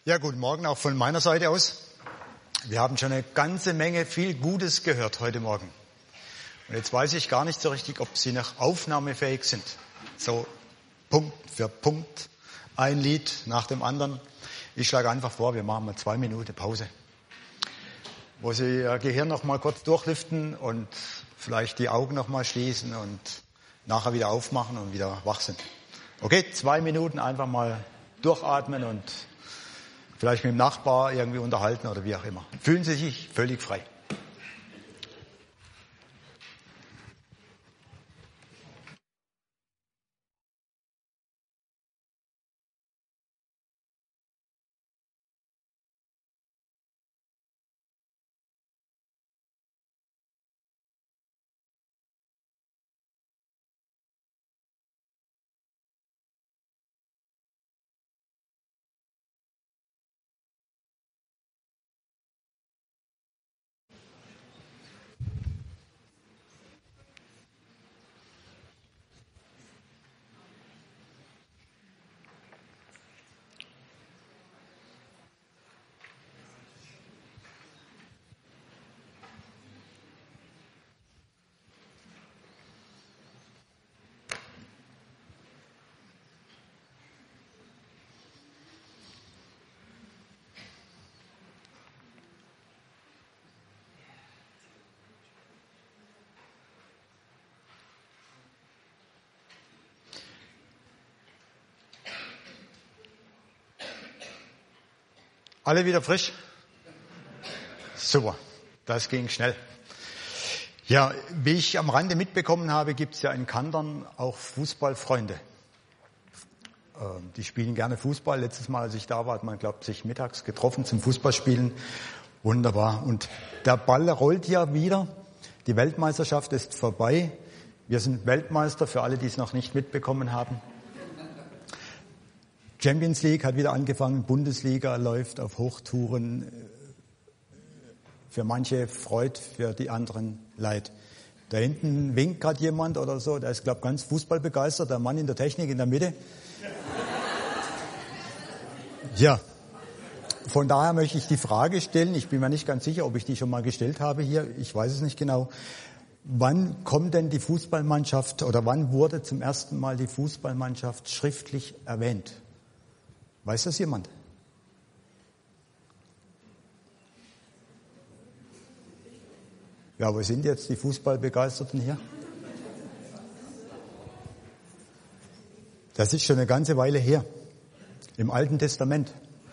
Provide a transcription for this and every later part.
Ja, guten Morgen auch von meiner Seite aus. Wir haben schon eine ganze Menge viel Gutes gehört heute Morgen. Und jetzt weiß ich gar nicht so richtig, ob Sie noch aufnahmefähig sind. So Punkt für Punkt, ein Lied nach dem anderen. Ich schlage einfach vor, wir machen mal 2 Minuten Pause, wo Sie Ihr Gehirn noch mal kurz durchlüften und vielleicht die Augen noch mal schließen und nachher wieder aufmachen und wieder wach sind. Okay, 2 Minuten einfach mal durchatmen und vielleicht mit dem Nachbar irgendwie unterhalten oder wie auch immer. Fühlen Sie sich völlig frei. Alle wieder frisch? Super, das ging schnell. Ja, wie ich am Rande mitbekommen habe, gibt es ja in Kandern auch Fußballfreunde. Die spielen gerne Fußball. Letztes Mal, als ich da war, hat man, glaube ich, sich mittags getroffen zum Fußballspielen. Wunderbar. Und der Ball rollt ja wieder. Die Weltmeisterschaft ist vorbei. Wir sind Weltmeister, für alle, die es noch nicht mitbekommen haben. Champions League hat wieder angefangen, Bundesliga läuft auf Hochtouren. Für manche Freud, für die anderen Leid. Da hinten winkt gerade jemand oder so, der ist, glaube ich, ganz fußballbegeistert, der Mann in der Technik in der Mitte. Ja, von daher möchte ich die Frage stellen, ich bin mir nicht ganz sicher, ob ich die schon mal gestellt habe hier, ich weiß es nicht genau. Wann kommt denn die Fußballmannschaft oder wann wurde zum ersten Mal die Fußballmannschaft schriftlich erwähnt? Weiß das jemand? Ja, wo sind jetzt die Fußballbegeisterten hier? Das ist schon eine ganze Weile her. Im Alten Testament.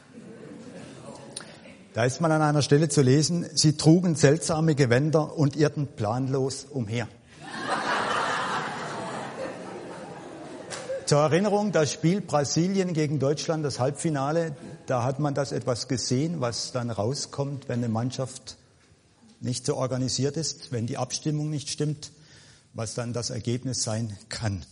Da ist mal an einer Stelle zu lesen, sie trugen seltsame Gewänder und irrten planlos umher. Zur Erinnerung, das Spiel Brasilien gegen Deutschland, das Halbfinale, da hat man das etwas gesehen, was dann rauskommt, wenn eine Mannschaft nicht so organisiert ist, wenn die Abstimmung nicht stimmt, was dann das Ergebnis sein kann.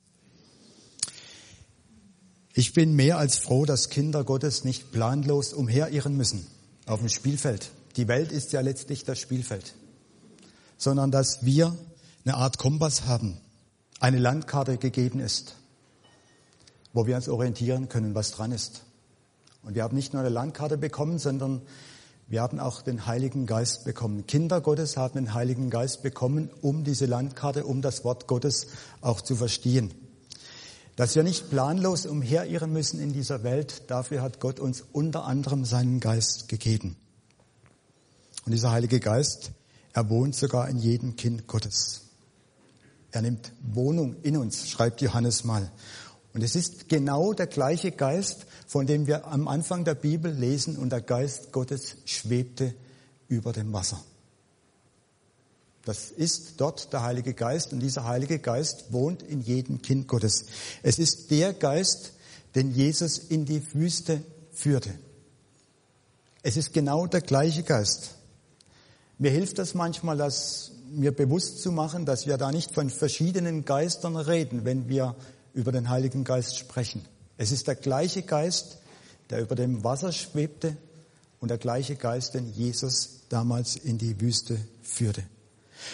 Ich bin mehr als froh, dass Kinder Gottes nicht planlos umherirren müssen auf dem Spielfeld. Die Welt ist ja letztlich das Spielfeld. Sondern dass wir eine Art Kompass haben, eine Landkarte gegeben ist, wo wir uns orientieren können, was dran ist. Und wir haben nicht nur eine Landkarte bekommen, sondern wir haben auch den Heiligen Geist bekommen. Kinder Gottes haben den Heiligen Geist bekommen, um diese Landkarte, um das Wort Gottes auch zu verstehen. Dass wir nicht planlos umherirren müssen in dieser Welt, dafür hat Gott uns unter anderem seinen Geist gegeben. Und dieser Heilige Geist, er wohnt sogar in jedem Kind Gottes. Er nimmt Wohnung in uns, schreibt Johannes mal. Und es ist genau der gleiche Geist, von dem wir am Anfang der Bibel lesen, und der Geist Gottes schwebte über dem Wasser. Das ist dort der Heilige Geist, und dieser Heilige Geist wohnt in jedem Kind Gottes. Es ist der Geist, den Jesus in die Wüste führte. Es ist genau der gleiche Geist. Mir hilft das manchmal, das mir bewusst zu machen, dass wir da nicht von verschiedenen Geistern reden, wenn wir über den Heiligen Geist sprechen. Es ist der gleiche Geist, der über dem Wasser schwebte, und der gleiche Geist, den Jesus damals in die Wüste führte.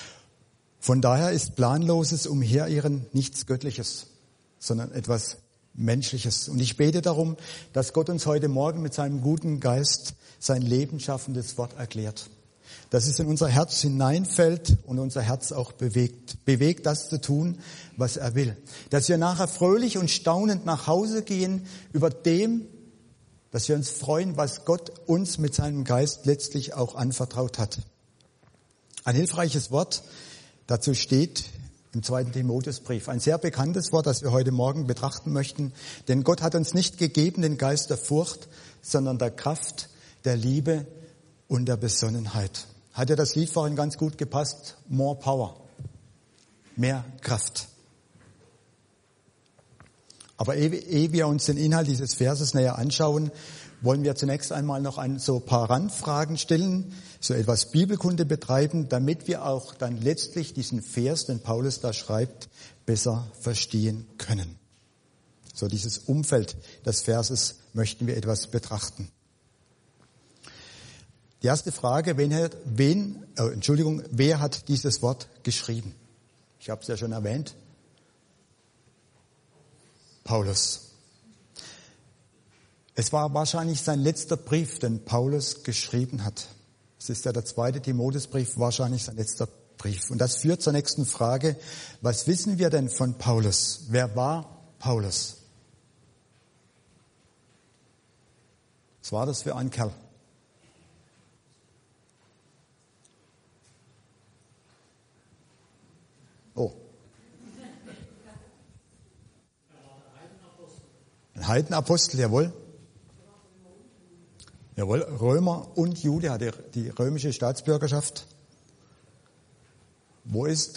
Von daher ist planloses Umherirren nichts Göttliches, sondern etwas Menschliches. Und ich bete darum, dass Gott uns heute Morgen mit seinem guten Geist sein lebensschaffendes Wort erklärt. Dass es in unser Herz hineinfällt und unser Herz auch bewegt. Bewegt, das zu tun, was er will. Dass wir nachher fröhlich und staunend nach Hause gehen über dem, dass wir uns freuen, was Gott uns mit seinem Geist letztlich auch anvertraut hat. Ein hilfreiches Wort dazu steht im 2. Timotheusbrief. Ein sehr bekanntes Wort, das wir heute Morgen betrachten möchten. Denn Gott hat uns nicht gegeben den Geist der Furcht, sondern der Kraft, der Liebe und der Besonnenheit. Hat ja das Lied vorhin ganz gut gepasst. More Power. Mehr Kraft. Aber ehe wir uns den Inhalt dieses Verses näher anschauen, wollen wir zunächst einmal noch so ein paar Randfragen stellen, so etwas Bibelkunde betreiben, damit wir auch dann letztlich diesen Vers, den Paulus da schreibt, besser verstehen können. So dieses Umfeld des Verses möchten wir etwas betrachten. Die erste Frage, wer hat dieses Wort geschrieben? Ich habe es ja schon erwähnt. Paulus. Es war wahrscheinlich sein letzter Brief, den Paulus geschrieben hat. Es ist ja der 2. Timotheusbrief, wahrscheinlich sein letzter Brief. Und das führt zur nächsten Frage. Was wissen wir denn von Paulus? Wer war Paulus? Was war das für ein Kerl? Oh. Ein Heidenapostel, jawohl. Jawohl, Römer und Jude, hatte die römische Staatsbürgerschaft. Wo ist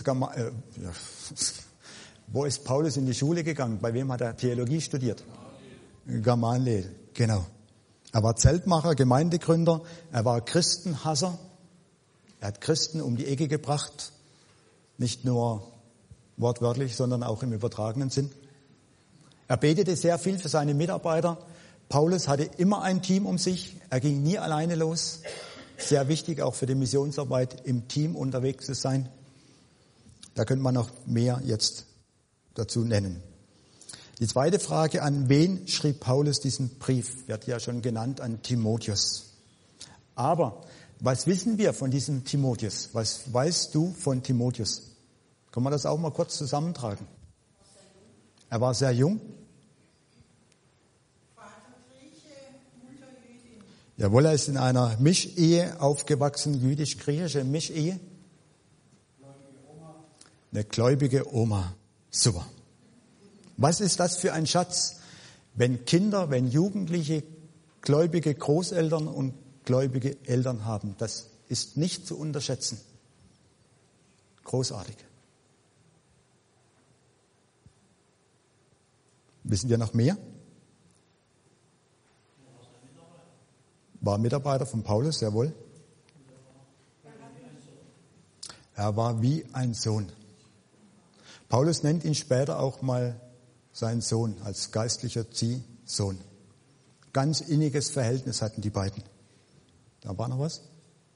Paulus in die Schule gegangen? Bei wem hat er Theologie studiert? Gamaliel, genau. Er war Zeltmacher, Gemeindegründer, er war Christenhasser. Er hat Christen um die Ecke gebracht, nicht nur wortwörtlich, sondern auch im übertragenen Sinn. Er betete sehr viel für seine Mitarbeiter. Paulus hatte immer ein Team um sich. Er ging nie alleine los. Sehr wichtig, auch für die Missionsarbeit im Team unterwegs zu sein. Da könnte man noch mehr jetzt dazu nennen. Die zweite Frage, an wen schrieb Paulus diesen Brief? Wird ja schon genannt, an Timotheus. Aber was wissen wir von diesem Timotheus? Was weißt du von Timotheus? Kann man das auch mal kurz zusammentragen? Er war sehr jung. Jawohl, er ist in einer Mischehe aufgewachsen, jüdisch-griechische Mischehe. Eine gläubige Oma. Super. Was ist das für ein Schatz, wenn Kinder, wenn Jugendliche gläubige Großeltern und gläubige Eltern haben? Das ist nicht zu unterschätzen. Großartig. Wissen wir noch mehr? War Mitarbeiter von Paulus, jawohl. Er war wie ein Sohn. Paulus nennt ihn später auch mal seinen Sohn, als geistlicher Ziehsohn. Ganz inniges Verhältnis hatten die beiden. Da war noch was?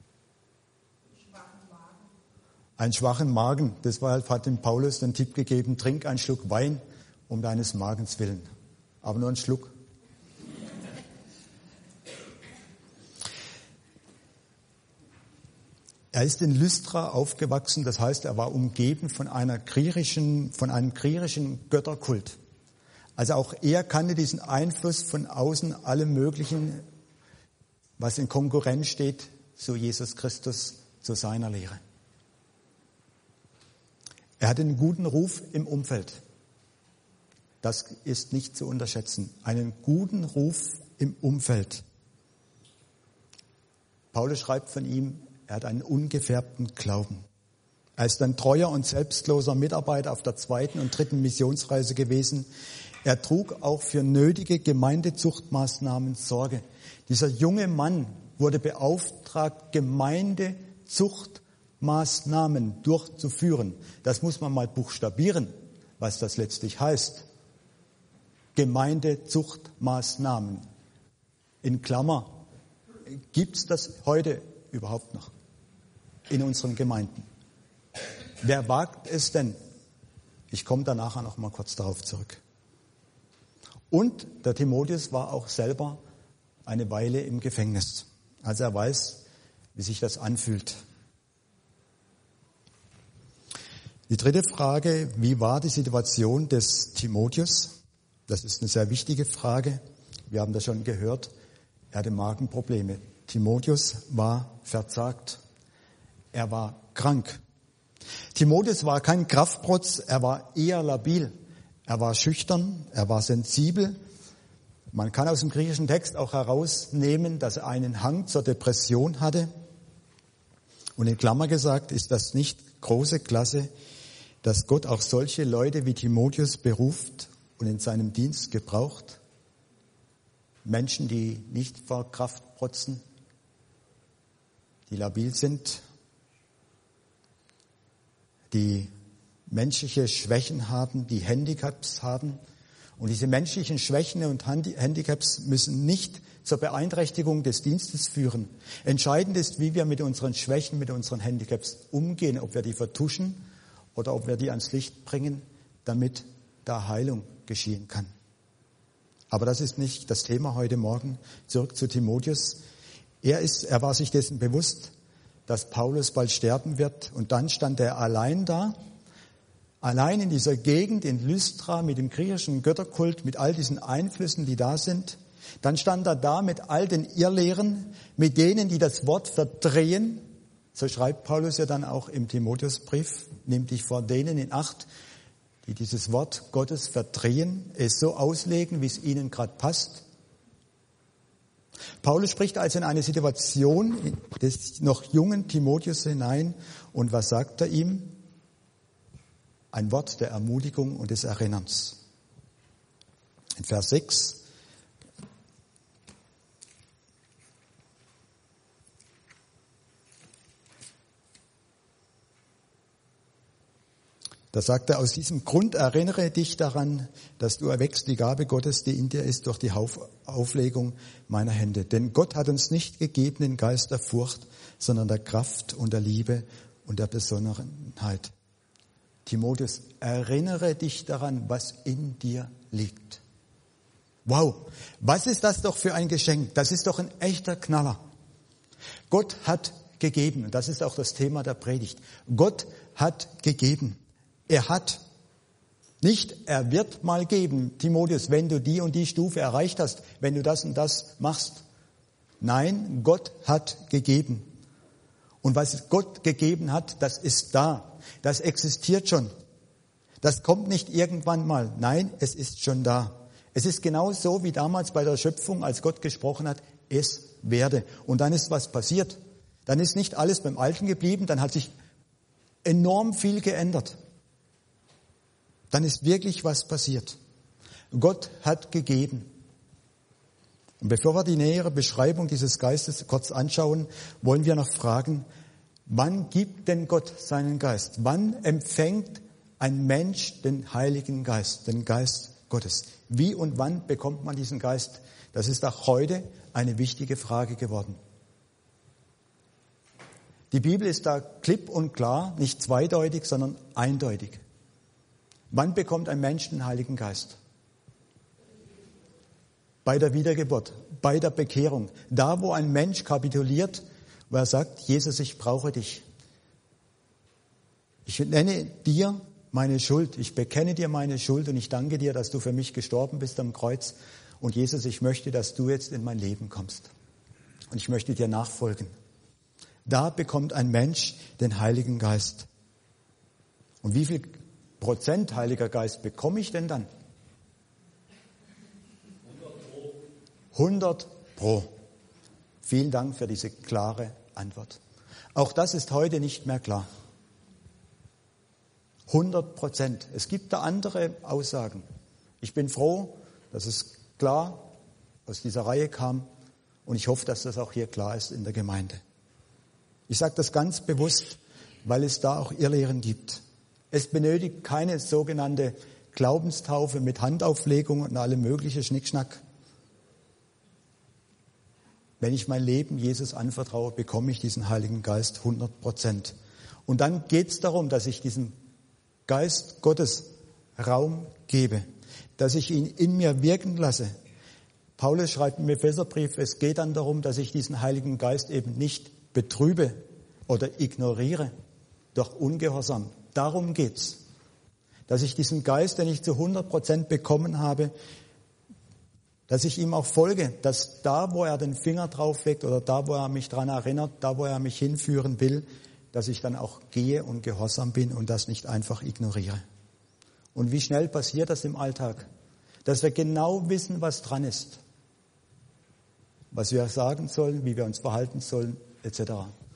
Einen schwachen Magen. Deshalb hat dem Paulus den Tipp gegeben, trink einen Schluck Wein um deines Magens willen. Aber nur einen Schluck. Er ist in Lystra aufgewachsen, das heißt, er war umgeben von einem griechischen Götterkult. Also auch er kannte diesen Einfluss von außen, allem Möglichen, was in Konkurrenz steht zu Jesus Christus, zu seiner Lehre. Er hatte einen guten Ruf im Umfeld. Das ist nicht zu unterschätzen. Einen guten Ruf im Umfeld. Paulus schreibt von ihm, er hat einen ungefärbten Glauben. Er ist ein treuer und selbstloser Mitarbeiter auf der 2. und 3. Missionsreise gewesen. Er trug auch für nötige Gemeindezuchtmaßnahmen Sorge. Dieser junge Mann wurde beauftragt, Gemeindezuchtmaßnahmen durchzuführen. Das muss man mal buchstabieren, was das letztlich heißt. Gemeindezuchtmaßnahmen. In Klammer. Gibt es das heute überhaupt noch in unseren Gemeinden? Wer wagt es denn? Ich komme da nachher noch mal kurz darauf zurück. Und der Timotheus war auch selber eine Weile im Gefängnis. Also er weiß, wie sich das anfühlt. Die dritte Frage, wie war die Situation des Timotheus? Das ist eine sehr wichtige Frage. Wir haben das schon gehört. Er hatte Magenprobleme. Timotheus war verzagt. Er war krank. Timotheus war kein Kraftprotz, er war eher labil. Er war schüchtern, er war sensibel. Man kann aus dem griechischen Text auch herausnehmen, dass er einen Hang zur Depression hatte. Und in Klammer gesagt ist das nicht große Klasse, dass Gott auch solche Leute wie Timotheus beruft und in seinem Dienst gebraucht. Menschen, die nicht vor Kraft protzen, die labil sind, die menschliche Schwächen haben, die Handicaps haben. Und diese menschlichen Schwächen und Handicaps müssen nicht zur Beeinträchtigung des Dienstes führen. Entscheidend ist, wie wir mit unseren Schwächen, mit unseren Handicaps umgehen, ob wir die vertuschen oder ob wir die ans Licht bringen, damit da Heilung geschehen kann. Aber das ist nicht das Thema heute Morgen. Zurück zu Timotheus. Er war sich dessen bewusst, dass Paulus bald sterben wird. Und dann stand er allein da, allein in dieser Gegend in Lystra mit dem griechischen Götterkult, mit all diesen Einflüssen, die da sind. Dann stand er da mit all den Irrlehren, mit denen, die das Wort verdrehen. So schreibt Paulus ja dann auch im Timotheusbrief, nimm dich vor denen in Acht, die dieses Wort Gottes verdrehen, es so auslegen, wie es ihnen gerade passt. Paulus spricht also in eine Situation des noch jungen Timotheus hinein. Und was sagt er ihm? Ein Wort der Ermutigung und des Erinnerns. In Vers 6. Da sagt er, aus diesem Grund erinnere dich daran, dass du erweckst die Gabe Gottes, die in dir ist, durch die Auflegung meiner Hände. Denn Gott hat uns nicht gegeben den Geist der Furcht, sondern der Kraft und der Liebe und der Besonnenheit. Timotheus, erinnere dich daran, was in dir liegt. Wow, was ist das doch für ein Geschenk? Das ist doch ein echter Knaller. Gott hat gegeben, und das ist auch das Thema der Predigt. Gott hat gegeben. Er hat. Nicht, er wird mal geben, Timotheus, wenn du die und die Stufe erreicht hast, wenn du das und das machst. Nein, Gott hat gegeben. Und was Gott gegeben hat, das ist da. Das existiert schon. Das kommt nicht irgendwann mal. Nein, es ist schon da. Es ist genau so wie damals bei der Schöpfung, als Gott gesprochen hat, es werde. Und dann ist was passiert. Dann ist nicht alles beim Alten geblieben, dann hat sich enorm viel geändert. Dann ist wirklich was passiert. Gott hat gegeben. Und bevor wir die nähere Beschreibung dieses Geistes kurz anschauen, wollen wir noch fragen, wann gibt denn Gott seinen Geist? Wann empfängt ein Mensch den Heiligen Geist, den Geist Gottes? Wie und wann bekommt man diesen Geist? Das ist auch heute eine wichtige Frage geworden. Die Bibel ist da klipp und klar, nicht zweideutig, sondern eindeutig. Wann bekommt ein Mensch den Heiligen Geist? Bei der Wiedergeburt, bei der Bekehrung. Da, wo ein Mensch kapituliert, wo er sagt, Jesus, ich brauche dich. Ich nenne dir meine Schuld, ich bekenne dir meine Schuld und ich danke dir, dass du für mich gestorben bist am Kreuz. Und Jesus, ich möchte, dass du jetzt in mein Leben kommst. Und ich möchte dir nachfolgen. Da bekommt ein Mensch den Heiligen Geist. Und wie viel Prozent Heiliger Geist bekomme ich denn dann? 100%. Vielen Dank für diese klare Antwort. Auch das ist heute nicht mehr klar. 100%. Es gibt da andere Aussagen. Ich bin froh, dass es klar aus dieser Reihe kam und ich hoffe, dass das auch hier klar ist in der Gemeinde. Ich sage das ganz bewusst, weil es da auch Irrlehren gibt. Es benötigt keine sogenannte Glaubenstaufe mit Handauflegung und allem möglichen Schnickschnack. Wenn ich mein Leben Jesus anvertraue, bekomme ich diesen Heiligen Geist 100%. Und dann geht es darum, dass ich diesen Geist Gottes Raum gebe, dass ich ihn in mir wirken lasse. Paulus schreibt im Epheserbrief, es geht dann darum, dass ich diesen Heiligen Geist eben nicht betrübe oder ignoriere durch Ungehorsam. Darum geht's. Dass ich diesen Geist, den ich zu 100% bekommen habe, dass ich ihm auch folge, dass da, wo er den Finger drauf legt oder da, wo er mich dran erinnert, da, wo er mich hinführen will, dass ich dann auch gehe und gehorsam bin und das nicht einfach ignoriere. Und wie schnell passiert das im Alltag? Dass wir genau wissen, was dran ist, was wir sagen sollen, wie wir uns verhalten sollen, etc.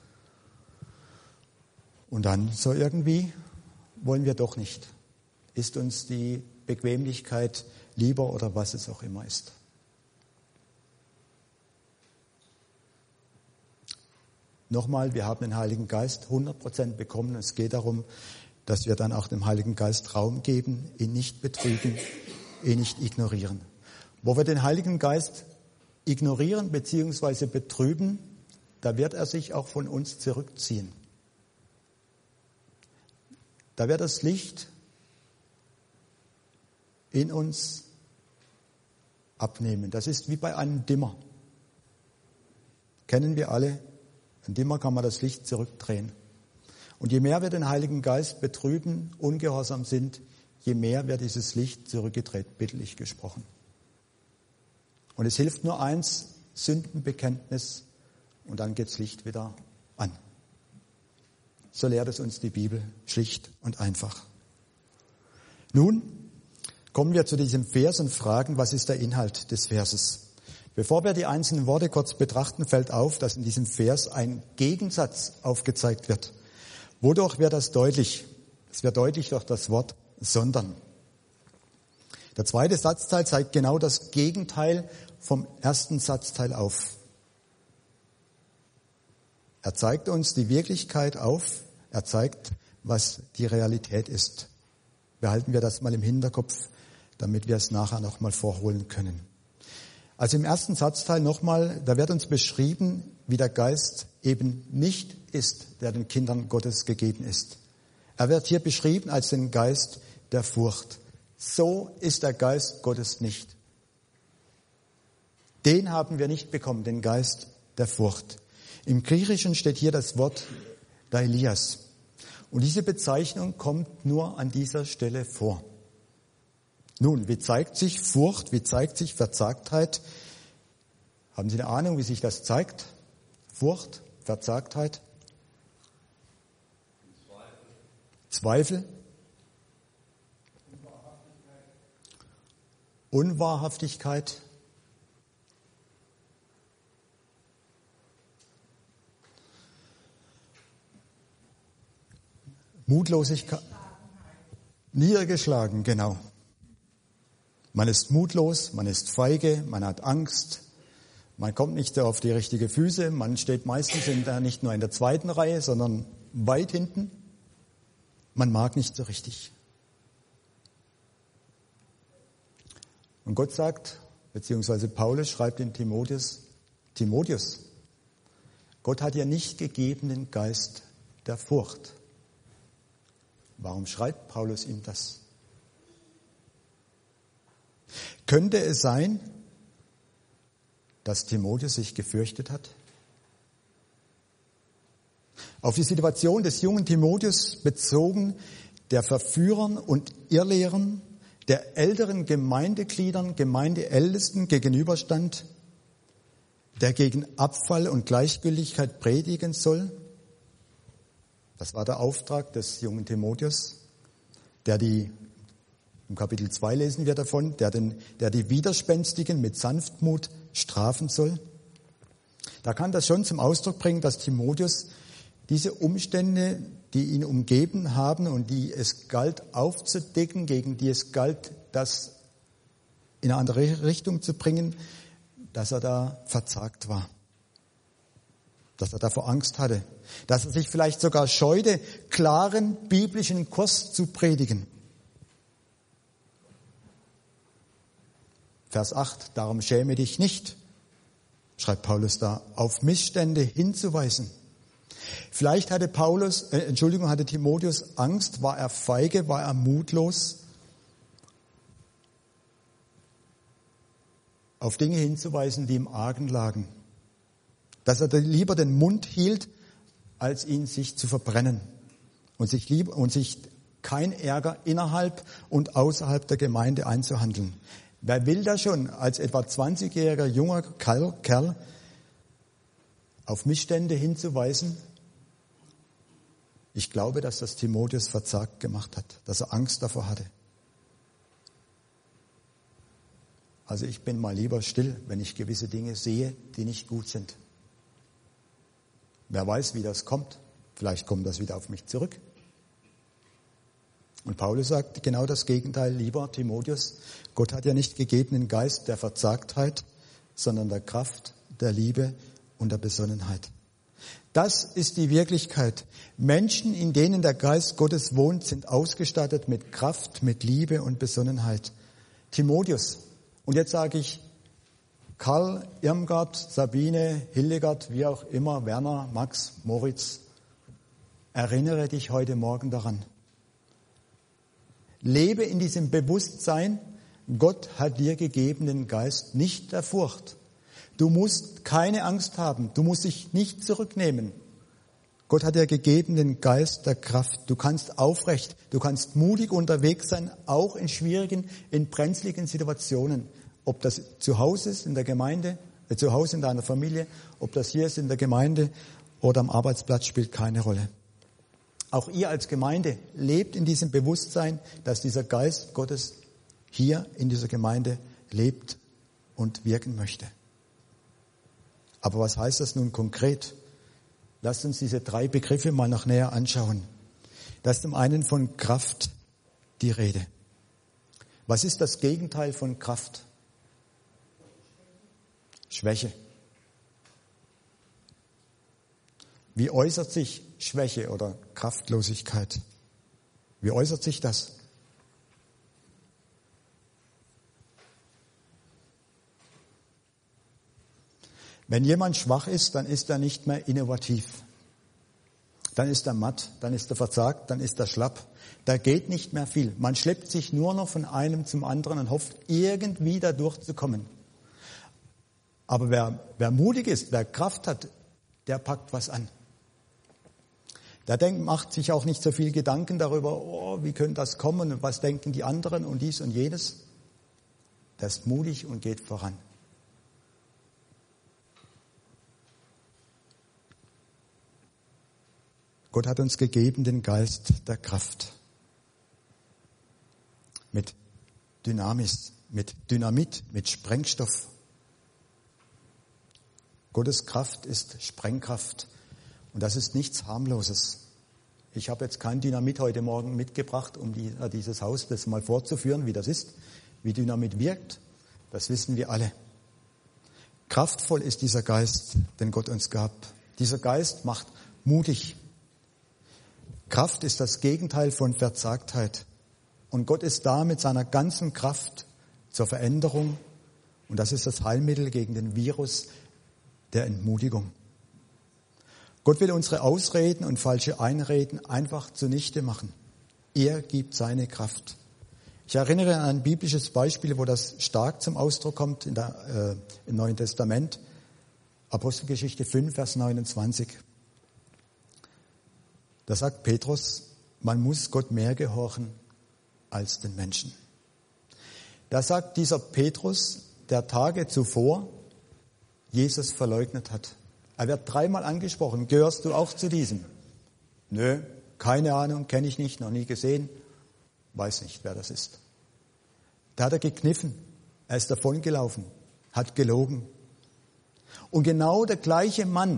Und dann so irgendwie wollen wir doch nicht. Ist uns die Bequemlichkeit lieber oder was es auch immer ist. Nochmal, wir haben den Heiligen Geist 100% bekommen. Es geht darum, dass wir dann auch dem Heiligen Geist Raum geben, ihn nicht betrügen, ihn nicht ignorieren. Wo wir den Heiligen Geist ignorieren bzw. betrüben, da wird er sich auch von uns zurückziehen. Da wird das Licht in uns abnehmen. Das ist wie bei einem Dimmer. Kennen wir alle? Ein Dimmer kann man das Licht zurückdrehen. Und je mehr wir den Heiligen Geist betrüben, ungehorsam sind, je mehr wird dieses Licht zurückgedreht, bildlich gesprochen. Und es hilft nur eins, Sündenbekenntnis, und dann geht's Licht wieder an. So lehrt es uns die Bibel, schlicht und einfach. Nun kommen wir zu diesem Vers und fragen, was ist der Inhalt des Verses? Bevor wir die einzelnen Worte kurz betrachten, fällt auf, dass in diesem Vers ein Gegensatz aufgezeigt wird. Wodurch wird das deutlich? Es wird deutlich durch das Wort sondern. Der zweite Satzteil zeigt genau das Gegenteil vom ersten Satzteil auf. Er zeigt uns die Wirklichkeit auf, er zeigt, was die Realität ist. Behalten wir das mal im Hinterkopf, damit wir es nachher nochmal vorholen können. Also im ersten Satzteil nochmal, da wird uns beschrieben, wie der Geist eben nicht ist, der den Kindern Gottes gegeben ist. Er wird hier beschrieben als den Geist der Furcht. So ist der Geist Gottes nicht. Den haben wir nicht bekommen, den Geist der Furcht. Im Griechischen steht hier das Wort Dailias. Und diese Bezeichnung kommt nur an dieser Stelle vor. Nun, wie zeigt sich Furcht, wie zeigt sich Verzagtheit? Haben Sie eine Ahnung, wie sich das zeigt? Furcht, Verzagtheit? Zweifel? Unwahrhaftigkeit? Mutlosigkeit? Niedergeschlagen, genau. Man ist mutlos, man ist feige, man hat Angst, man kommt nicht auf die richtigen Füße, man steht meistens nicht nur in der zweiten Reihe, sondern weit hinten. Man mag nicht so richtig. Und Gott sagt, beziehungsweise Paulus schreibt in Timotheus, Gott hat dir nicht gegeben den Geist der Furcht. Warum schreibt Paulus ihm das? Könnte es sein, dass Timotheus sich gefürchtet hat? Auf die Situation des jungen Timotheus bezogen, der Verführern und Irrlehrern, der älteren Gemeindegliedern, Gemeindeältesten gegenüberstand, der gegen Abfall und Gleichgültigkeit predigen soll. Das war der Auftrag des jungen Timotheus, im Kapitel 2 lesen wir davon, der die Widerspenstigen mit Sanftmut strafen soll. Da kann das schon zum Ausdruck bringen, dass Timotheus diese Umstände, die ihn umgeben haben und die es galt aufzudecken, gegen die es galt, das in eine andere Richtung zu bringen, dass er da verzagt war. Dass er davor Angst hatte. Dass er sich vielleicht sogar scheute, klaren biblischen Kurs zu predigen. Vers 8, darum schäme dich nicht, schreibt Paulus da, auf Missstände hinzuweisen. Vielleicht hatte Timotheus Angst, war er feige, war er mutlos, auf Dinge hinzuweisen, die im Argen lagen. Dass er lieber den Mund hielt, als ihn sich zu verbrennen. Und sich kein Ärger innerhalb und außerhalb der Gemeinde einzuhandeln. Wer will da schon als etwa 20-jähriger junger Kerl auf Missstände hinzuweisen? Ich glaube, dass das Timotheus verzagt gemacht hat, dass er Angst davor hatte. Also ich bin mal lieber still, wenn ich gewisse Dinge sehe, die nicht gut sind. Wer weiß, wie das kommt. Vielleicht kommt das wieder auf mich zurück. Und Paulus sagt genau das Gegenteil, lieber Timotheus. Gott hat ja nicht gegeben den Geist der Verzagtheit, sondern der Kraft, der Liebe und der Besonnenheit. Das ist die Wirklichkeit. Menschen, in denen der Geist Gottes wohnt, sind ausgestattet mit Kraft, mit Liebe und Besonnenheit. Timotheus. Und jetzt sage ich, Karl, Irmgard, Sabine, Hildegard, wie auch immer, Werner, Max, Moritz, erinnere dich heute Morgen daran. Lebe in diesem Bewusstsein, Gott hat dir gegeben den Geist nicht der Furcht. Du musst keine Angst haben, du musst dich nicht zurücknehmen. Gott hat dir gegeben den Geist der Kraft. Du kannst aufrecht, du kannst mutig unterwegs sein, auch in schwierigen, in brenzligen Situationen. Ob das zu Hause ist, in der Gemeinde, zu Hause in deiner Familie, ob das hier ist in der Gemeinde oder am Arbeitsplatz, spielt keine Rolle. Auch ihr als Gemeinde lebt in diesem Bewusstsein, dass dieser Geist Gottes hier in dieser Gemeinde lebt und wirken möchte. Aber was heißt das nun konkret? Lasst uns diese 3 Begriffe mal noch näher anschauen. Da ist zum einen von Kraft die Rede. Was ist das Gegenteil von Kraft? Schwäche. Wie äußert sich Schwäche oder Kraftlosigkeit? Wie äußert sich das? Wenn jemand schwach ist, dann ist er nicht mehr innovativ. Dann ist er matt, dann ist er verzagt, dann ist er schlapp. Da geht nicht mehr viel. Man schleppt sich nur noch von einem zum anderen und hofft, irgendwie da durchzukommen. Aber wer mutig ist, wer Kraft hat, der packt was an. Der macht sich auch nicht so viel Gedanken darüber, oh, wie könnte das kommen und was denken die anderen und dies und jenes. Der ist mutig und geht voran. Gott hat uns gegeben den Geist der Kraft. Mit Dynamis, mit Dynamit, mit Sprengstoff. Gottes Kraft ist Sprengkraft. Und das ist nichts Harmloses. Ich habe jetzt kein Dynamit heute Morgen mitgebracht, um dieses Haus das mal vorzuführen, wie das ist, wie Dynamit wirkt. Das wissen wir alle. Kraftvoll ist dieser Geist, den Gott uns gab. Dieser Geist macht mutig. Kraft ist das Gegenteil von Verzagtheit. Und Gott ist da mit seiner ganzen Kraft zur Veränderung. Und das ist das Heilmittel gegen den Virus der Entmutigung. Gott will unsere Ausreden und falsche Einreden einfach zunichte machen. Er gibt seine Kraft. Ich erinnere an ein biblisches Beispiel, wo das stark zum Ausdruck kommt im Neuen Testament. Apostelgeschichte 5, Vers 29. Da sagt Petrus, man muss Gott mehr gehorchen als den Menschen. Da sagt dieser Petrus, der Tage zuvor Jesus verleugnet hat. Er wird 3-mal angesprochen. Gehörst du auch zu diesem? Nö, keine Ahnung, kenne ich nicht, noch nie gesehen. Weiß nicht, wer das ist. Da hat er gekniffen. Er ist davongelaufen, hat gelogen. Und genau der gleiche Mann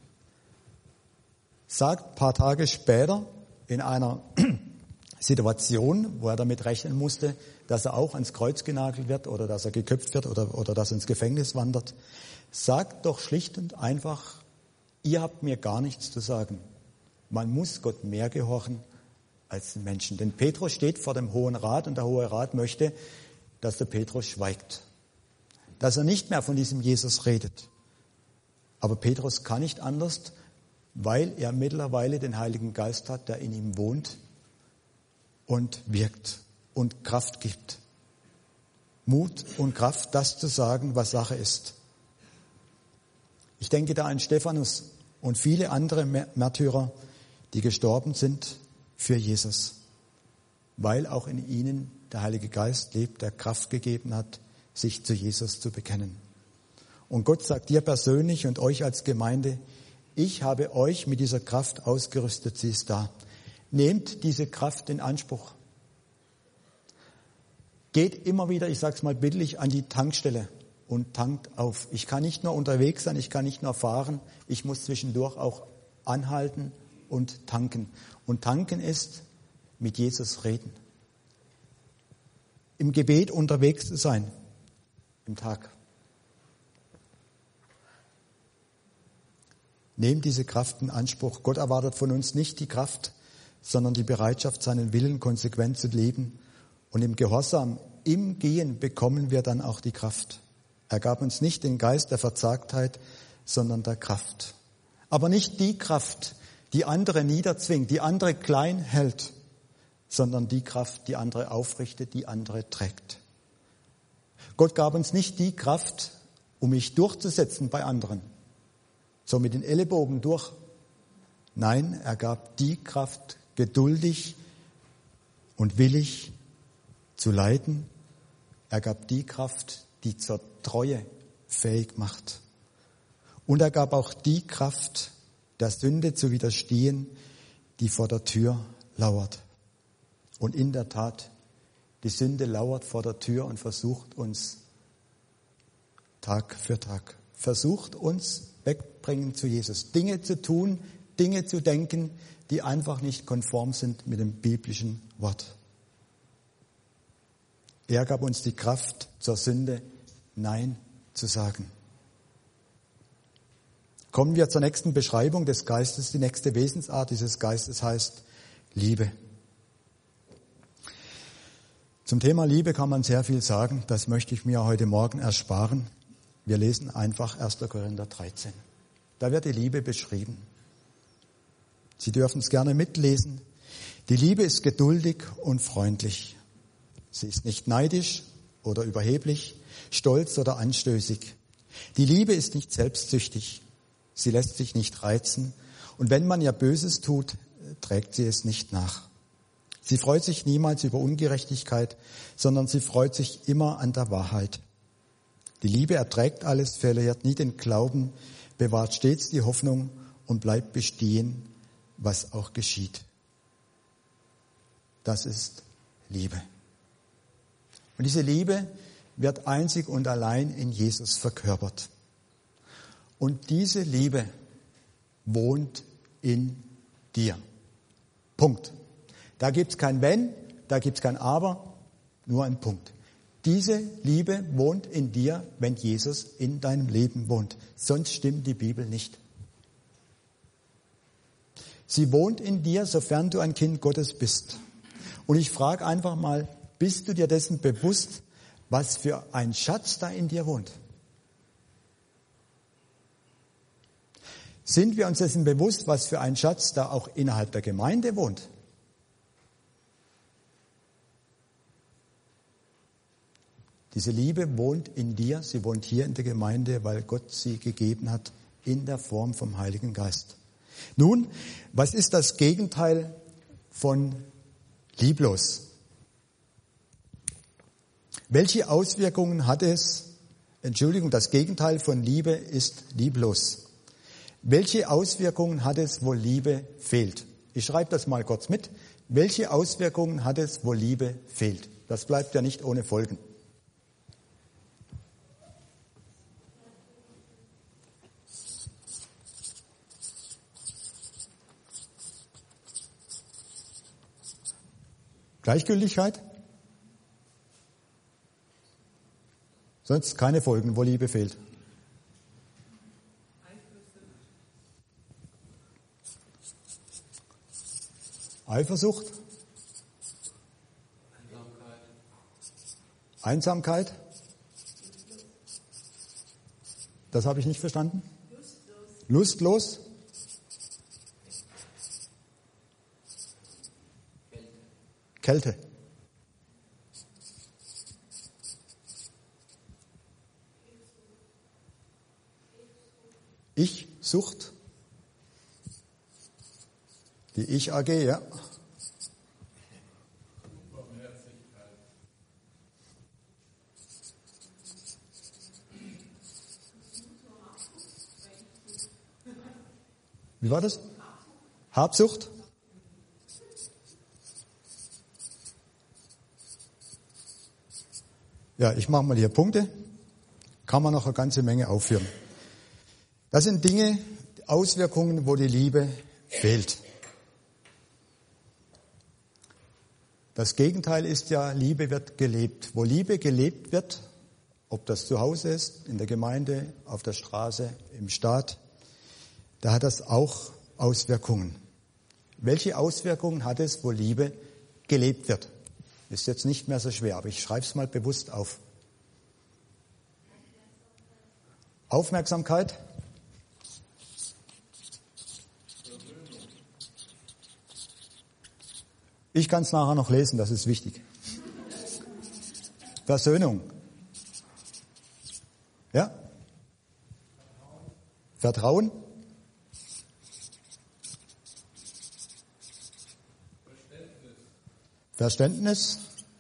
sagt ein paar Tage später in einer Situation, wo er damit rechnen musste, dass er auch ans Kreuz genagelt wird oder dass er geköpft wird oder dass er ins Gefängnis wandert, sagt doch schlicht und einfach, ihr habt mir gar nichts zu sagen. Man muss Gott mehr gehorchen als den Menschen. Denn Petrus steht vor dem Hohen Rat und der Hohe Rat möchte, dass der Petrus schweigt. Dass er nicht mehr von diesem Jesus redet. Aber Petrus kann nicht anders, weil er mittlerweile den Heiligen Geist hat, der in ihm wohnt und wirkt und Kraft gibt. Mut und Kraft, das zu sagen, was Sache ist. Ich denke da an Stephanus und viele andere Märtyrer, die gestorben sind für Jesus, weil auch in ihnen der Heilige Geist lebt, der Kraft gegeben hat, sich zu Jesus zu bekennen. Und Gott sagt dir persönlich und euch als Gemeinde, ich habe euch mit dieser Kraft ausgerüstet, sie ist da. Nehmt diese Kraft in Anspruch. Geht immer wieder, ich sage es mal bildlich, an die Tankstelle und tankt auf. Ich kann nicht nur unterwegs sein, ich kann nicht nur fahren, ich muss zwischendurch auch anhalten und tanken. Und tanken ist mit Jesus reden. Im Gebet unterwegs zu sein, im Tag. Nehmt diese Kraft in Anspruch. Gott erwartet von uns nicht die Kraft, sondern die Bereitschaft, seinen Willen konsequent zu leben. Und im Gehorsam, im Gehen bekommen wir dann auch die Kraft. Er gab uns nicht den Geist der Verzagtheit, sondern der Kraft. Aber nicht die Kraft, die andere niederzwingt, die andere klein hält, sondern die Kraft, die andere aufrichtet, die andere trägt. Gott gab uns nicht die Kraft, um mich durchzusetzen bei anderen, so mit den Ellenbogen durch. Nein, er gab die Kraft, geduldig und willig zu leiden. Er gab die Kraft, die zur Treue fähig macht. Und er gab auch die Kraft, der Sünde zu widerstehen, die vor der Tür lauert. Und in der Tat, die Sünde lauert vor der Tür und versucht uns Tag für Tag, versucht uns wegbringen zu Jesus. Dinge zu tun, Dinge zu denken, die einfach nicht konform sind mit dem biblischen Wort. Er gab uns die Kraft, zur Sünde Nein zu sagen. Kommen wir zur nächsten Beschreibung des Geistes. Die nächste Wesensart dieses Geistes heißt Liebe. Zum Thema Liebe kann man sehr viel sagen. Das möchte ich mir heute Morgen ersparen. Wir lesen einfach 1. Korinther 13. Da wird die Liebe beschrieben. Sie dürfen es gerne mitlesen. Die Liebe ist geduldig und freundlich. Sie ist nicht neidisch oder überheblich, stolz oder anstößig. Die Liebe ist nicht selbstsüchtig. Sie lässt sich nicht reizen. Und wenn man ihr Böses tut, trägt sie es nicht nach. Sie freut sich niemals über Ungerechtigkeit, sondern sie freut sich immer an der Wahrheit. Die Liebe erträgt alles, verliert nie den Glauben, bewahrt stets die Hoffnung und bleibt bestehen, was auch geschieht. Das ist Liebe. Und diese Liebe wird einzig und allein in Jesus verkörpert. Und diese Liebe wohnt in dir. Punkt. Da gibt's kein Wenn, da gibt's kein Aber, nur ein Punkt. Diese Liebe wohnt in dir, wenn Jesus in deinem Leben wohnt. Sonst stimmt die Bibel nicht. Sie wohnt in dir, sofern du ein Kind Gottes bist. Und ich frage einfach mal, bist du dir dessen bewusst, was für ein Schatz da in dir wohnt? Sind wir uns dessen bewusst, was für ein Schatz da auch innerhalb der Gemeinde wohnt? Diese Liebe wohnt in dir, sie wohnt hier in der Gemeinde, weil Gott sie gegeben hat in der Form vom Heiligen Geist. Nun, was ist das Gegenteil von lieblos? Welche Auswirkungen hat es? Das Gegenteil von Liebe ist lieblos. Welche Auswirkungen hat es, wo Liebe fehlt? Ich schreibe das mal kurz mit. Welche Auswirkungen hat es, wo Liebe fehlt? Das bleibt ja nicht ohne Folgen. Gleichgültigkeit? Sonst keine Folgen, wo Liebe fehlt. Eifersucht? Einsamkeit? Das habe ich nicht verstanden. Lustlos? Kälte. Ich-Sucht. Die Ich-AG, ja. Wie war das? Habsucht? Ja, ich mache mal hier Punkte. Kann man noch eine ganze Menge aufführen. Das sind Dinge, Auswirkungen, wo die Liebe fehlt. Das Gegenteil ist ja, Liebe wird gelebt. Wo Liebe gelebt wird, ob das zu Hause ist, in der Gemeinde, auf der Straße, im Staat, da hat das auch Auswirkungen. Welche Auswirkungen hat es, wo Liebe gelebt wird? Ist jetzt nicht mehr so schwer, aber ich schreibe es mal bewusst auf. Aufmerksamkeit. Ich kann es nachher noch lesen, das ist wichtig. Versöhnung. Ja? Vertrauen. Verständnis.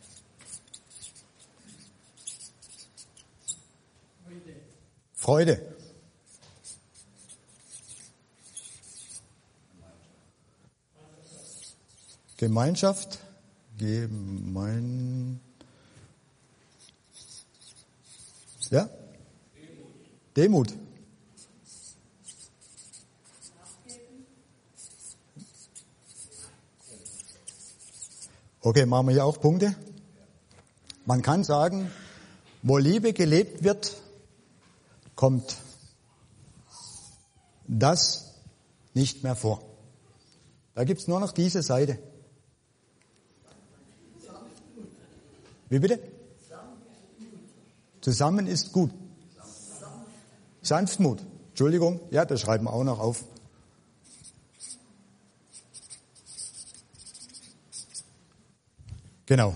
Freude. Gemeinschaft. Ja? Demut. Okay, machen wir hier auch Punkte. Man kann sagen, wo Liebe gelebt wird, kommt das nicht mehr vor. Da gibt's nur noch diese Seite. Wie bitte? Zusammen ist gut. Sanftmut. Entschuldigung, ja, das schreiben wir auch noch auf. Genau.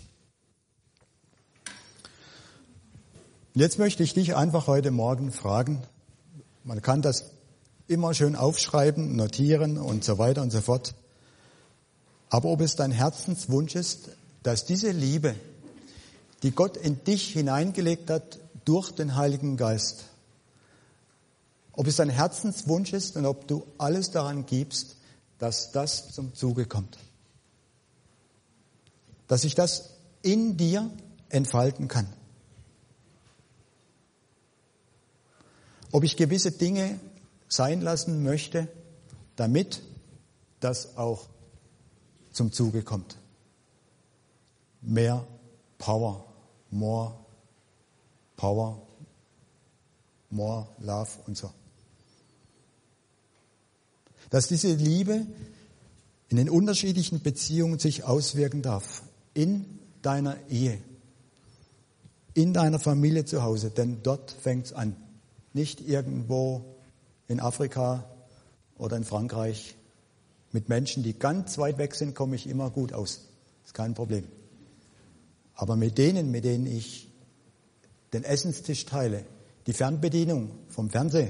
Jetzt möchte ich dich einfach heute Morgen fragen, man kann das immer schön aufschreiben, notieren und so weiter und so fort, aber ob es dein Herzenswunsch ist, dass diese Liebe, die Gott in dich hineingelegt hat durch den Heiligen Geist, ob es dein Herzenswunsch ist und ob du alles daran gibst, dass das zum Zuge kommt. Dass sich das in dir entfalten kann. Ob ich gewisse Dinge sein lassen möchte, damit das auch zum Zuge kommt. Mehr Power, more Power, more Love und so. Dass diese Liebe in den unterschiedlichen Beziehungen sich auswirken darf. In deiner Ehe, in deiner Familie zu Hause, denn dort fängt's an. Nicht irgendwo in Afrika oder in Frankreich. Mit Menschen, die ganz weit weg sind, komme ich immer gut aus. Ist kein Problem. Aber mit denen ich den Essenstisch teile, die Fernbedienung vom Fernseher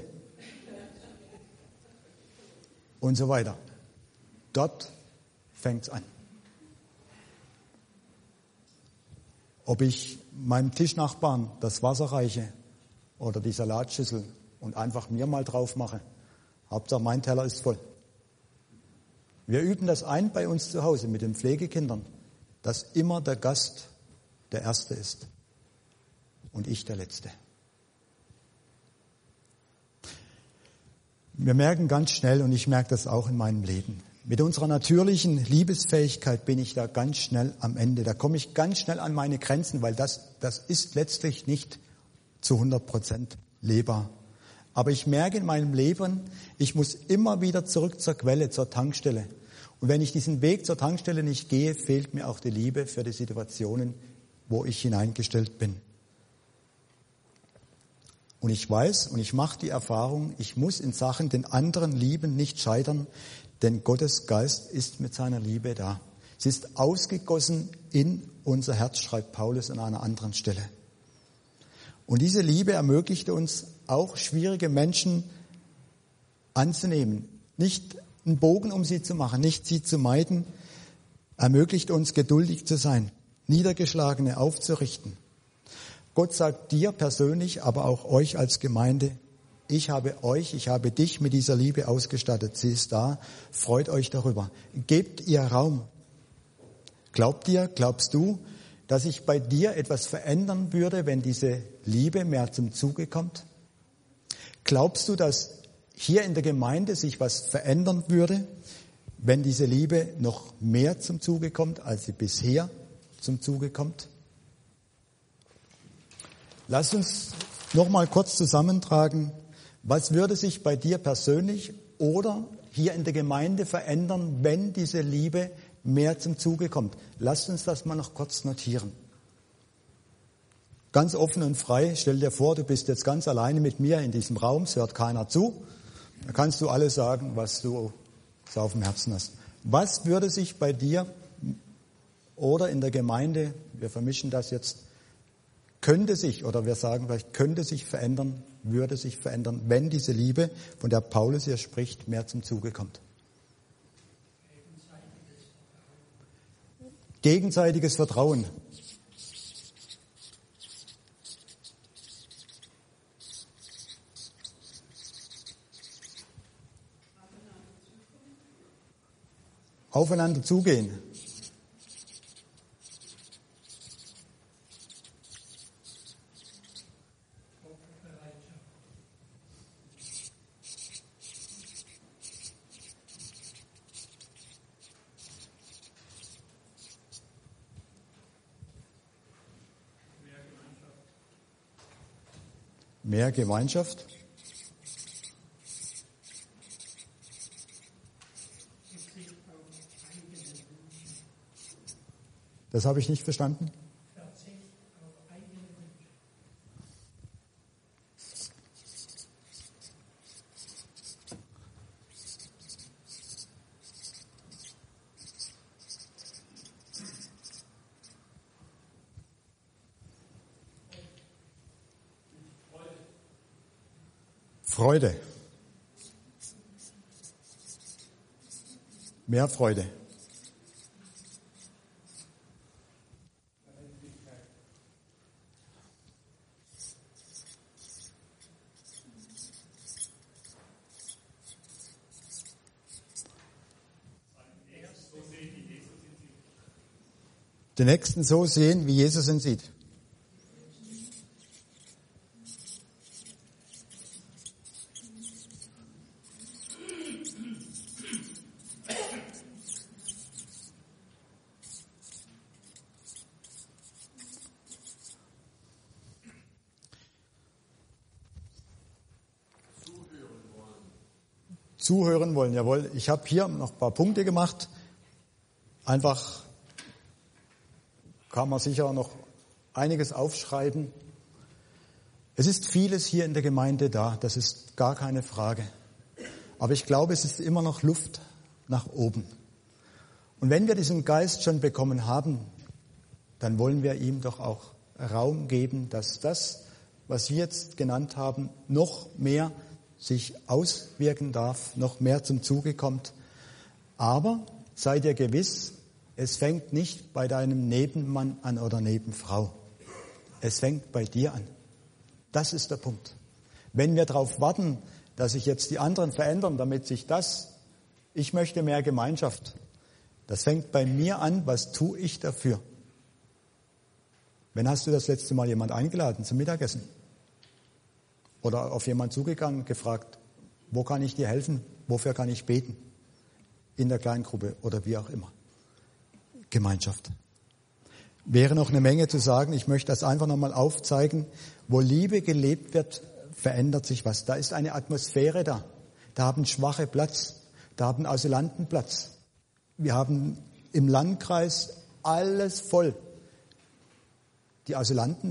und so weiter, dort fängt's an. Ob ich meinem Tischnachbarn das Wasser reiche oder die Salatschüssel und einfach mir mal drauf mache. Hauptsache mein Teller ist voll. Wir üben das ein bei uns zu Hause mit den Pflegekindern, dass immer der Gast der Erste ist und ich der Letzte. Wir merken ganz schnell, und ich merke das auch in meinem Leben, mit unserer natürlichen Liebesfähigkeit bin ich da ganz schnell am Ende. Da komme ich ganz schnell an meine Grenzen, weil das ist letztlich nicht zu 100% lebbar. Aber ich merke in meinem Leben, ich muss immer wieder zurück zur Quelle, zur Tankstelle. Und wenn ich diesen Weg zur Tankstelle nicht gehe, fehlt mir auch die Liebe für die Situationen, wo ich hineingestellt bin. Und ich weiß und ich mache die Erfahrung, ich muss in Sachen den anderen lieben nicht scheitern, denn Gottes Geist ist mit seiner Liebe da. Sie ist ausgegossen in unser Herz, schreibt Paulus an einer anderen Stelle. Und diese Liebe ermöglicht uns auch schwierige Menschen anzunehmen, nicht einen Bogen um sie zu machen, nicht sie zu meiden, ermöglicht uns, geduldig zu sein, Niedergeschlagene aufzurichten. Gott sagt dir persönlich, aber auch euch als Gemeinde, ich habe dich mit dieser Liebe ausgestattet. Sie ist da, freut euch darüber. Gebt ihr Raum. Glaubst du, dass sich bei dir etwas verändern würde, wenn diese Liebe mehr zum Zuge kommt? Glaubst du, dass hier in der Gemeinde sich was verändern würde, wenn diese Liebe noch mehr zum Zuge kommt, als sie bisher zum Zuge kommt? Lass uns noch mal kurz zusammentragen, was würde sich bei dir persönlich oder hier in der Gemeinde verändern, wenn diese Liebe mehr zum Zuge kommt? Lasst uns das mal noch kurz notieren. Ganz offen und frei, stell dir vor, du bist jetzt ganz alleine mit mir in diesem Raum, es hört keiner zu. Da kannst du alles sagen, was du so auf dem Herzen hast. Was würde sich bei dir oder in der Gemeinde, wir vermischen das jetzt, könnte sich, oder wir sagen vielleicht, könnte sich verändern, würde sich verändern, wenn diese Liebe, von der Paulus hier spricht, mehr zum Zuge kommt? Gegenseitiges Vertrauen. Aufeinander zugehen. Mehr Gemeinschaft. Das habe ich nicht verstanden. Freude. Mehr Freude. Den Nächsten so sehen, wie Jesus ihn sieht. Zuhören wollen, jawohl. Ich habe hier noch ein paar Punkte gemacht. Einfach kann man sicher noch einiges aufschreiben. Es ist vieles hier in der Gemeinde da, das ist gar keine Frage. Aber ich glaube, es ist immer noch Luft nach oben. Und wenn wir diesen Geist schon bekommen haben, dann wollen wir ihm doch auch Raum geben, dass das, was wir jetzt genannt haben, noch mehr sich auswirken darf, noch mehr zum Zuge kommt. Aber sei dir gewiss, es fängt nicht bei deinem Nebenmann an oder Nebenfrau. Es fängt bei dir an. Das ist der Punkt. Wenn wir darauf warten, dass sich jetzt die anderen verändern, damit sich ich möchte mehr Gemeinschaft, das fängt bei mir an, was tue ich dafür? Wann hast du das letzte Mal jemand eingeladen zum Mittagessen? Oder auf jemanden zugegangen, gefragt, wo kann ich dir helfen? Wofür kann ich beten? In der Kleingruppe oder wie auch immer. Gemeinschaft. Wäre noch eine Menge zu sagen. Ich möchte das einfach nochmal aufzeigen. Wo Liebe gelebt wird, verändert sich was. Da ist eine Atmosphäre da. Da haben Schwache Platz. Da haben Asylanten Platz. Wir haben im Landkreis alles voll. Die Asylanten,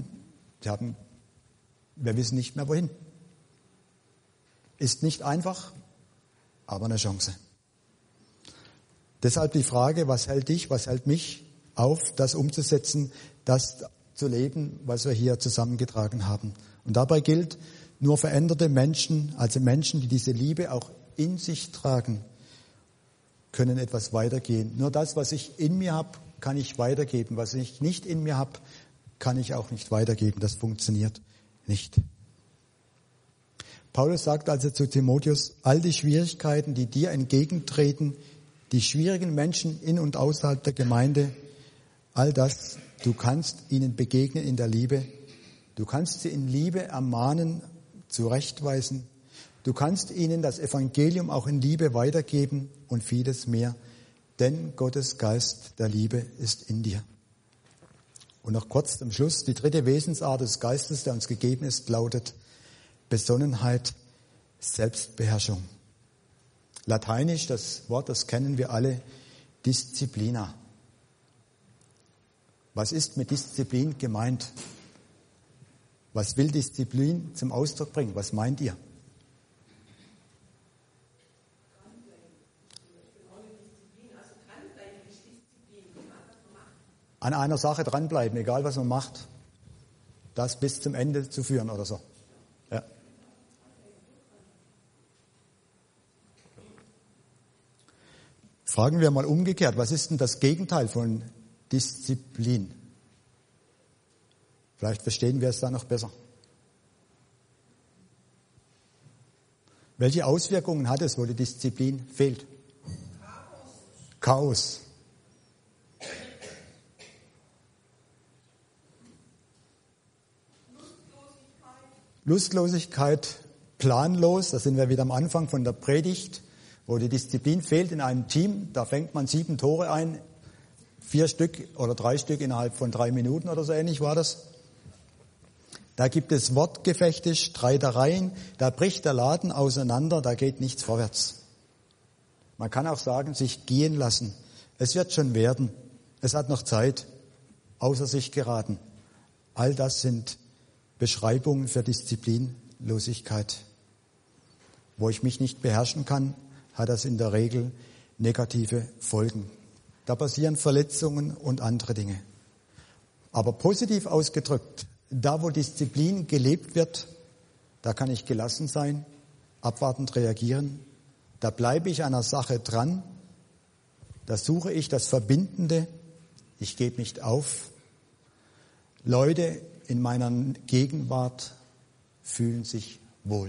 wir wissen nicht mehr wohin. Ist nicht einfach, aber eine Chance. Deshalb die Frage, was hält dich, was hält mich auf, das umzusetzen, das zu leben, was wir hier zusammengetragen haben. Und dabei gilt, nur veränderte Menschen, also Menschen, die diese Liebe auch in sich tragen, können etwas weitergehen. Nur das, was ich in mir habe, kann ich weitergeben. Was ich nicht in mir habe, kann ich auch nicht weitergeben. Das funktioniert nicht. Paulus sagt also zu Timotheus, all die Schwierigkeiten, die dir entgegentreten, die schwierigen Menschen in und außerhalb der Gemeinde, all das, du kannst ihnen begegnen in der Liebe. Du kannst sie in Liebe ermahnen, zurechtweisen. Du kannst ihnen das Evangelium auch in Liebe weitergeben und vieles mehr, denn Gottes Geist der Liebe ist in dir. Und noch kurz zum Schluss, die dritte Wesensart des Geistes, der uns gegeben ist, lautet Besonnenheit, Selbstbeherrschung. Lateinisch, das Wort, das kennen wir alle, Disciplina. Was ist mit Disziplin gemeint? Was will Disziplin zum Ausdruck bringen? Was meint ihr? An einer Sache dranbleiben, egal was man macht, das bis zum Ende zu führen oder so. Ja. Fragen wir mal umgekehrt, was ist denn das Gegenteil von Disziplin? Vielleicht verstehen wir es dann noch besser. Welche Auswirkungen hat es, wo die Disziplin fehlt? Chaos. Lustlosigkeit, planlos, da sind wir wieder am Anfang von der Predigt, wo die Disziplin fehlt in einem Team, da fängt man 7 Tore ein, 4 Stück oder 3 Stück innerhalb von 3 Minuten oder so ähnlich war das. Da gibt es Wortgefechte, Streitereien, da bricht der Laden auseinander, da geht nichts vorwärts. Man kann auch sagen, sich gehen lassen. Es wird schon werden, es hat noch Zeit, außer sich geraten. All das sind Beschreibungen für Disziplinlosigkeit. Wo ich mich nicht beherrschen kann, hat das in der Regel negative Folgen. Da passieren Verletzungen und andere Dinge. Aber positiv ausgedrückt, da wo Disziplin gelebt wird, da kann ich gelassen sein, abwartend reagieren. Da bleibe ich an einer Sache dran, da suche ich das Verbindende, ich gebe nicht auf. Leute in meiner Gegenwart fühlen sich wohl.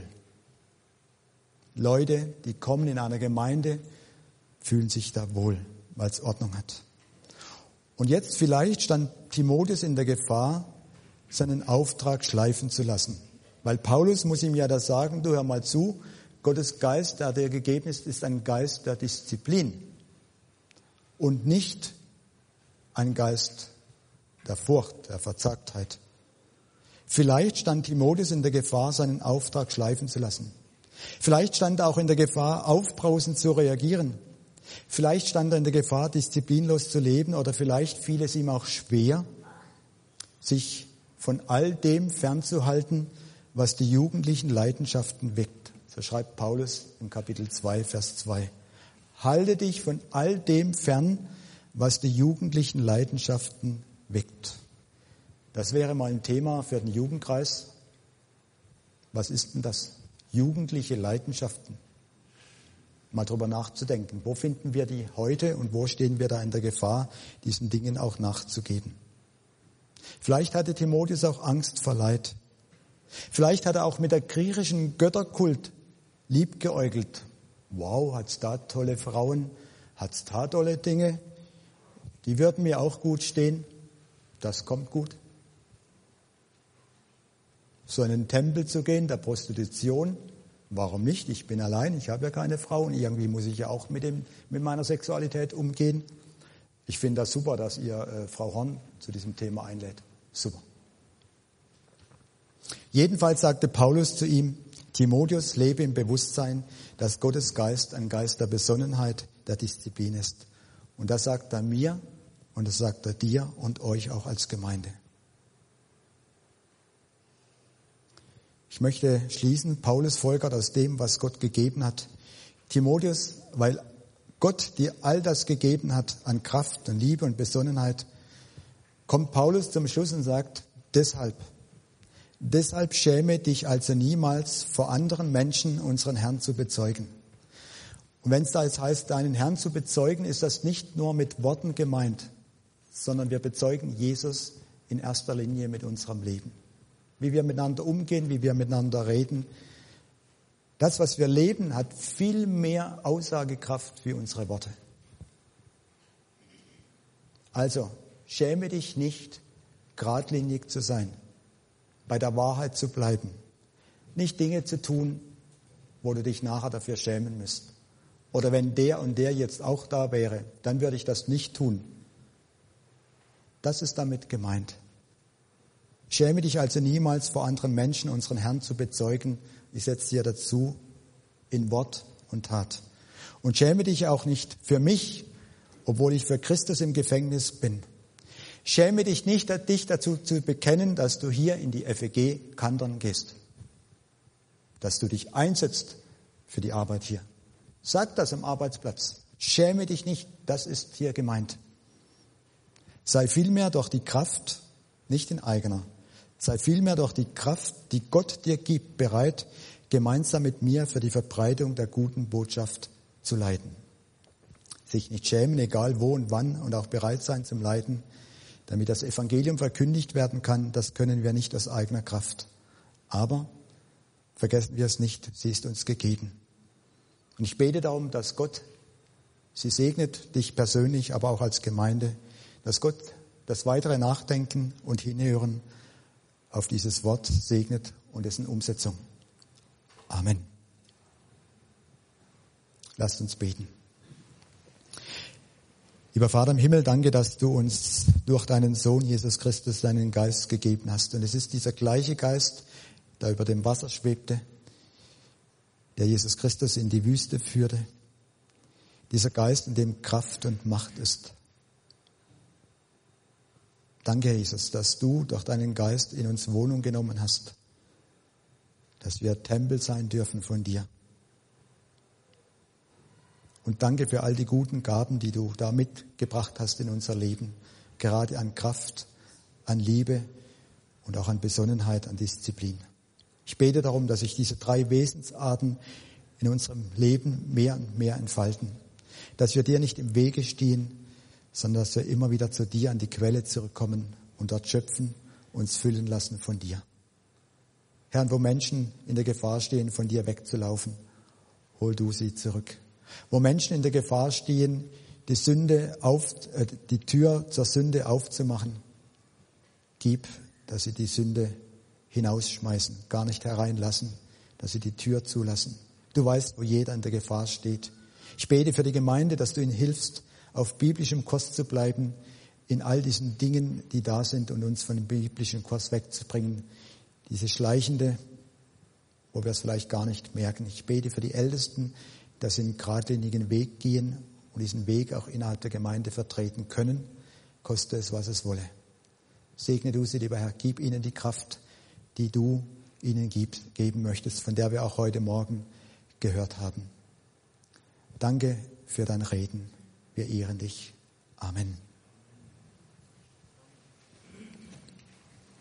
Leute, die kommen in einer Gemeinde, fühlen sich da wohl, weil es Ordnung hat. Und jetzt vielleicht stand Timotheus in der Gefahr, seinen Auftrag schleifen zu lassen. Weil Paulus muss ihm ja da sagen, du hör mal zu, Gottes Geist, der dir gegeben ist ein Geist der Disziplin und nicht ein Geist der Furcht, der Verzagtheit. Vielleicht stand Timotheus in der Gefahr, seinen Auftrag schleifen zu lassen. Vielleicht stand er auch in der Gefahr, aufbrausend zu reagieren. Vielleicht stand er in der Gefahr, disziplinlos zu leben, oder vielleicht fiel es ihm auch schwer, sich von all dem fernzuhalten, was die jugendlichen Leidenschaften weckt. So schreibt Paulus im Kapitel 2, Vers 2. Halte dich von all dem fern, was die jugendlichen Leidenschaften weckt. Das wäre mal ein Thema für den Jugendkreis. Was ist denn das? Jugendliche Leidenschaften. Mal drüber nachzudenken. Wo finden wir die heute und wo stehen wir da in der Gefahr, diesen Dingen auch nachzugeben? Vielleicht hatte Timotheus auch Angst vor Leid. Vielleicht hat er auch mit der griechischen Götterkult liebgeäugelt. Wow, hat's da tolle Frauen? Hat's da tolle Dinge? Die würden mir auch gut stehen. Das kommt gut. So in einen Tempel zu gehen, der Prostitution, warum nicht? Ich bin allein, ich habe ja keine Frau und irgendwie muss ich ja auch mit meiner Sexualität umgehen. Ich finde das super, dass ihr Frau Horn zu diesem Thema einlädt. Super. Jedenfalls sagte Paulus zu ihm, Timotheus, lebe im Bewusstsein, dass Gottes Geist ein Geist der Besonnenheit, der Disziplin ist. Und das sagt er mir und das sagt er dir und euch auch als Gemeinde. Ich möchte schließen, Paulus folgert aus dem, was Gott gegeben hat. Timotheus, weil Gott dir all das gegeben hat an Kraft und Liebe und Besonnenheit, kommt Paulus zum Schluss und sagt, deshalb schäme dich also niemals vor anderen Menschen unseren Herrn zu bezeugen. Und wenn es da jetzt heißt, deinen Herrn zu bezeugen, ist das nicht nur mit Worten gemeint, sondern wir bezeugen Jesus in erster Linie mit unserem Leben. Wie wir miteinander umgehen, wie wir miteinander reden. Das, was wir leben, hat viel mehr Aussagekraft wie unsere Worte. Also, schäme dich nicht, geradlinig zu sein, bei der Wahrheit zu bleiben, nicht Dinge zu tun, wo du dich nachher dafür schämen müsst. Oder wenn der und der jetzt auch da wäre, dann würde ich das nicht tun. Das ist damit gemeint. Schäme dich also niemals vor anderen Menschen, unseren Herrn zu bezeugen. Ich setze dir dazu in Wort und Tat. Und schäme dich auch nicht für mich, obwohl ich für Christus im Gefängnis bin. Schäme dich nicht, dich dazu zu bekennen, dass du hier in die FEG Kandern gehst. Dass du dich einsetzt für die Arbeit hier. Sag das am Arbeitsplatz. Schäme dich nicht, das ist hier gemeint. Sei vielmehr durch die Kraft, nicht in eigener, sei vielmehr durch die Kraft, die Gott dir gibt, bereit, gemeinsam mit mir für die Verbreitung der guten Botschaft zu leiden. Sich nicht schämen, egal wo und wann, und auch bereit sein zum Leiden, damit das Evangelium verkündigt werden kann, das können wir nicht aus eigener Kraft. Aber vergessen wir es nicht, sie ist uns gegeben. Und ich bete darum, dass Gott sie segnet, dich persönlich, aber auch als Gemeinde, dass Gott das weitere Nachdenken und Hinhören auf dieses Wort segnet und dessen Umsetzung. Amen. Lasst uns beten. Lieber Vater im Himmel, danke, dass du uns durch deinen Sohn Jesus Christus deinen Geist gegeben hast. Und es ist dieser gleiche Geist, der über dem Wasser schwebte, der Jesus Christus in die Wüste führte. Dieser Geist, in dem Kraft und Macht ist. Danke, Jesus, dass du durch deinen Geist in uns Wohnung genommen hast, dass wir Tempel sein dürfen von dir. Und danke für all die guten Gaben, die du da mitgebracht hast in unser Leben, gerade an Kraft, an Liebe und auch an Besonnenheit, an Disziplin. Ich bete darum, dass sich diese 3 Wesensarten in unserem Leben mehr und mehr entfalten, dass wir dir nicht im Wege stehen, sondern dass wir immer wieder zu dir an die Quelle zurückkommen und dort schöpfen, uns füllen lassen von dir. Herr, wo Menschen in der Gefahr stehen, von dir wegzulaufen, hol du sie zurück. Wo Menschen in der Gefahr stehen, die Tür zur Sünde aufzumachen, gib, dass sie die Sünde hinausschmeißen, gar nicht hereinlassen, dass sie die Tür zulassen. Du weißt, wo jeder in der Gefahr steht. Ich bete für die Gemeinde, dass du ihnen hilfst, auf biblischem Kurs zu bleiben, in all diesen Dingen, die da sind und uns von dem biblischen Kurs wegzubringen. Diese schleichende, wo wir es vielleicht gar nicht merken. Ich bete für die Ältesten, dass sie einen geradlinigen Weg gehen und diesen Weg auch innerhalb der Gemeinde vertreten können, koste es, was es wolle. Segne du sie, lieber Herr, gib ihnen die Kraft, die du ihnen geben möchtest, von der wir auch heute Morgen gehört haben. Danke für dein Reden. Wir ehren dich. Amen.